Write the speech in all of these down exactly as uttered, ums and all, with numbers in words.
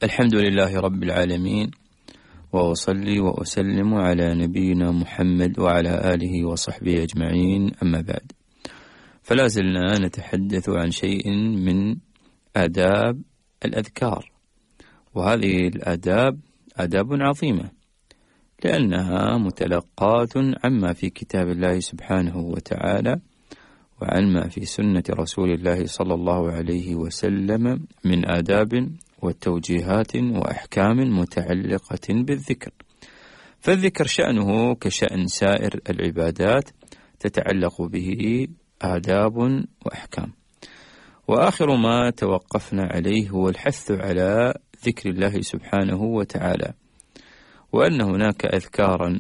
الحمد لله رب العالمين، وأصلي وأسلم على نبينا محمد وعلى آله وصحبه أجمعين، أما بعد. فلا زلنا نتحدث عن شيء من آداب الأذكار، وهذه الآداب آداب عظيمة، لأنها متلقاة عما في كتاب الله سبحانه وتعالى وعن ما في سنة رسول الله صلى الله عليه وسلم من آداب وتوجيهات وأحكام متعلقة بالذكر. فالذكر شأنه كشأن سائر العبادات، تتعلق به آداب وأحكام. وآخر ما توقفنا عليه هو الحث على ذكر الله سبحانه وتعالى، وأن هناك أذكارا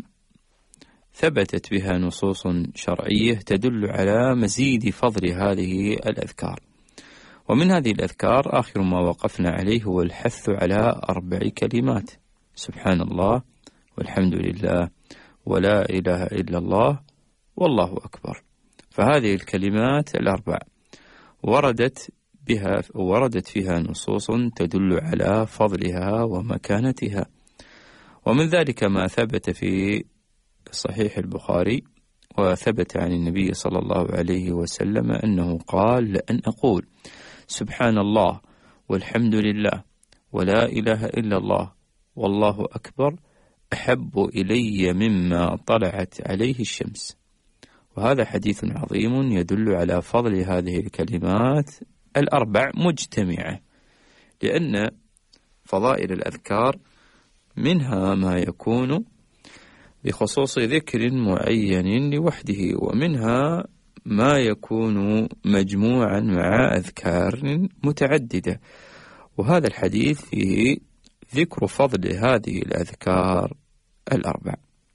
ثبتت بها نصوص شرعية تدل على مزيد فضل هذه الأذكار. ومن هذه الأذكار آخر ما وقفنا عليه هو الحث على أربع كلمات: سبحان الله، والحمد لله، ولا إله إلا الله، والله أكبر. فهذه الكلمات الأربع وردت بها وردت فيها نصوص تدل على فضلها ومكانتها. ومن ذلك ما ثبت في صحيح البخاري وثبت عن النبي صلى الله عليه وسلم أنه قال: لأن أقول سبحان الله والحمد لله ولا إله إلا الله والله أكبر أحب إلي مما طلعت عليه الشمس. وهذا حديث عظيم يدل على فضل هذه الكلمات الأربع مجتمعة، لأن فضائل الأذكار منها ما يكون بخصوص ذكر معين لوحده، ومنها ما يكون مجموعا مع أذكار متعددة. وهذا الحديث فيه ذكر فضل هذه الأذكار الأربع.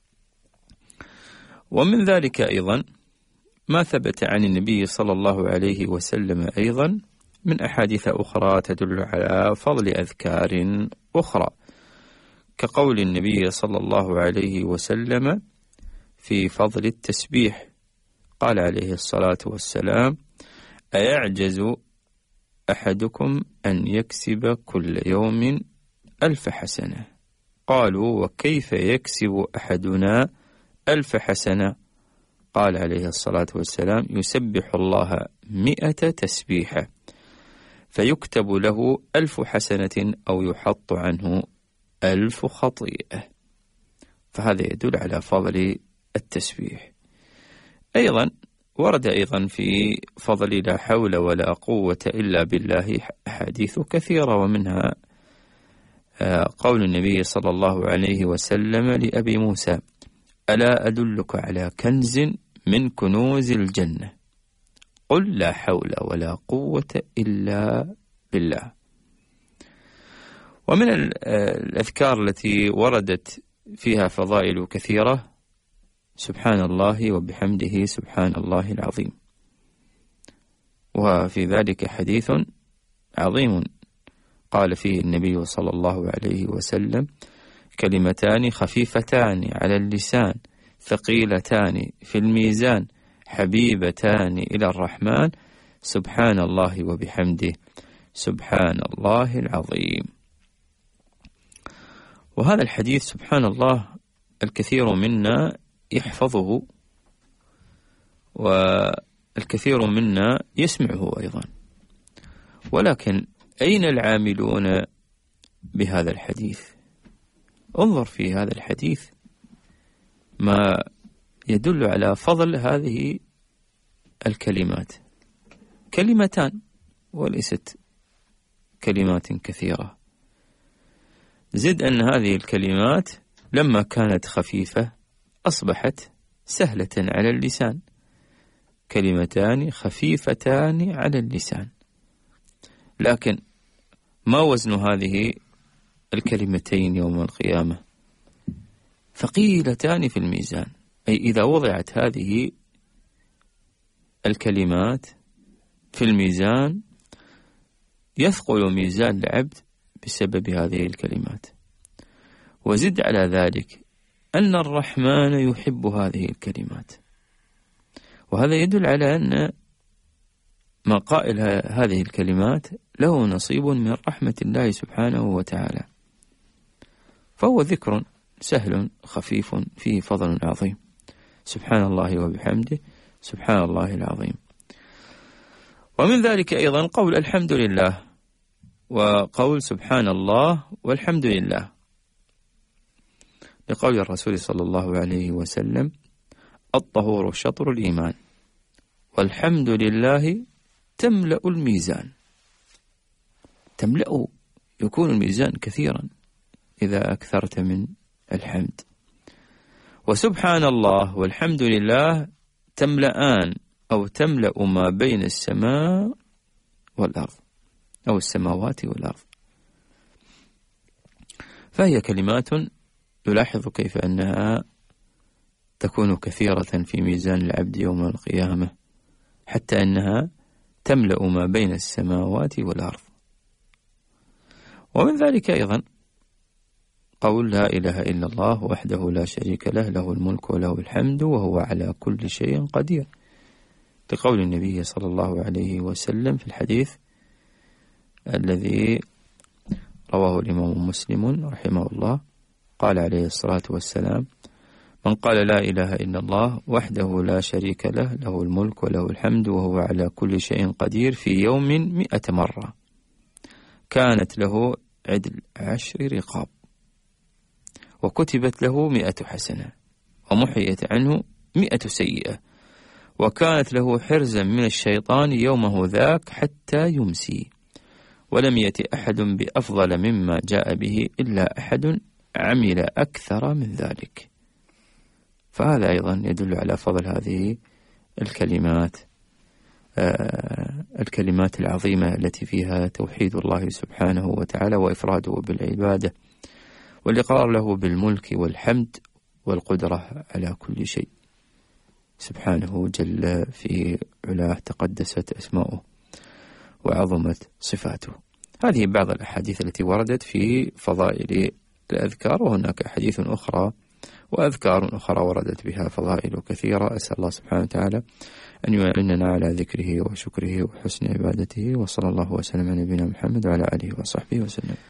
ومن ذلك أيضا ما ثبت عن النبي صلى الله عليه وسلم أيضا من أحاديث أخرى تدل على فضل أذكار أخرى، كقول النبي صلى الله عليه وسلم في فضل التسبيح، قال عليه الصلاة والسلام: أيعجز أحدكم أن يكسب كل يوم ألف حسنة؟ قالوا: وكيف يكسب أحدنا ألف حسنة؟ قال عليه الصلاة والسلام: يسبح الله مئة تسبيحة فيكتب له ألف حسنة أو يحط عنه ألف خطيئة. فهذا يدل على فضل التسبيح. أيضا ورد أيضا في فضل لا حول ولا قوة إلا بالله أحاديث كثيرة، ومنها قول النبي صلى الله عليه وسلم لأبي موسى: ألا أدلك على كنز من كنوز الجنة؟ قل لا حول ولا قوة إلا بالله. ومن الأذكار التي وردت فيها فضائل كثيرة: سبحان الله وبحمده سبحان الله العظيم. وفي ذلك حديث عظيم قال فيه النبي صلى الله عليه وسلم: كلمتان خفيفتان على اللسان ثقيلتان في الميزان حبيبتان إلى الرحمن سبحان الله وبحمده سبحان الله العظيم. وهذا الحديث سبحان الله الكثير منا يحفظه، والكثير منا يسمعه أيضا، ولكن أين العاملون بهذا الحديث؟ انظر في هذا الحديث ما يدل على فضل هذه الكلمات، كلمتان وليست كلمات كثيرة. زد أن هذه الكلمات لما كانت خفيفة أصبحت سهلة على اللسان، كلمتان خفيفتان على اللسان. لكن ما وزن هذه الكلمتين يوم القيامة؟ ثقيلتان في الميزان، أي إذا وضعت هذه الكلمات في الميزان يثقل ميزان العبد بسبب هذه الكلمات. وزد على ذلك أن الرحمن يحب هذه الكلمات، وهذا يدل على أن ما قائل هذه الكلمات له نصيب من رحمة الله سبحانه وتعالى، فهو ذكر سهل خفيف فيه فضل عظيم. سبحان الله وبحمده سبحان الله العظيم. ومن ذلك أيضا قول الحمد لله، وقول سبحان الله والحمد لله، لقول الرسول صلى الله عليه وسلم: الطهور شطر الإيمان والحمد لله تملأ الميزان. تملأ، يكون الميزان كثيرا إذا أكثرت من الحمد. وسبحان الله والحمد لله تملأان أو تملأ ما بين السماء والأرض أو السماوات والأرض. فهي كلمات يلاحظ كيف أنها تكون كثيرة في ميزان العبد يوم القيامة، حتى أنها تملأ ما بين السماوات والأرض. ومن ذلك أيضا قول لا إله إلا الله وحده لا شريك له، له الملك وله الحمد وهو على كل شيء قدير، لقول النبي صلى الله عليه وسلم في الحديث الذي رواه الإمام مسلم رحمه الله، قال عليه الصلاة والسلام: من قال لا إله إلا الله وحده لا شريك له، له الملك وله الحمد وهو على كل شيء قدير، في يوم مئة مرة كانت له عدل عشر رقاب، وكتبت له مئة حسنة، ومحيت عنه مئة سيئة، وكانت له حرزا من الشيطان يومه ذاك حتى يمسي، ولم يأت أحد بأفضل مما جاء به إلا أحد عمل أكثر من ذلك. فهذا أيضا يدل على فضل هذه الكلمات، آه الكلمات العظيمة التي فيها توحيد الله سبحانه وتعالى وإفراده بالعبادة، والإقرار له بالملك والحمد والقدرة على كل شيء سبحانه جل في علاه، تقدست أسماؤه وعظمت صفاته. هذه بعض الأحاديث التي وردت في فضائل الأذكار، وهناك أحاديث أخرى وأذكار أخرى وردت بها فضائل كثيرة. أسأل الله سبحانه وتعالى أن يعيننا على ذكره وشكره وحسن عبادته، وصلى الله وسلم على نبينا محمد وعلى آله وصحبه وسلم.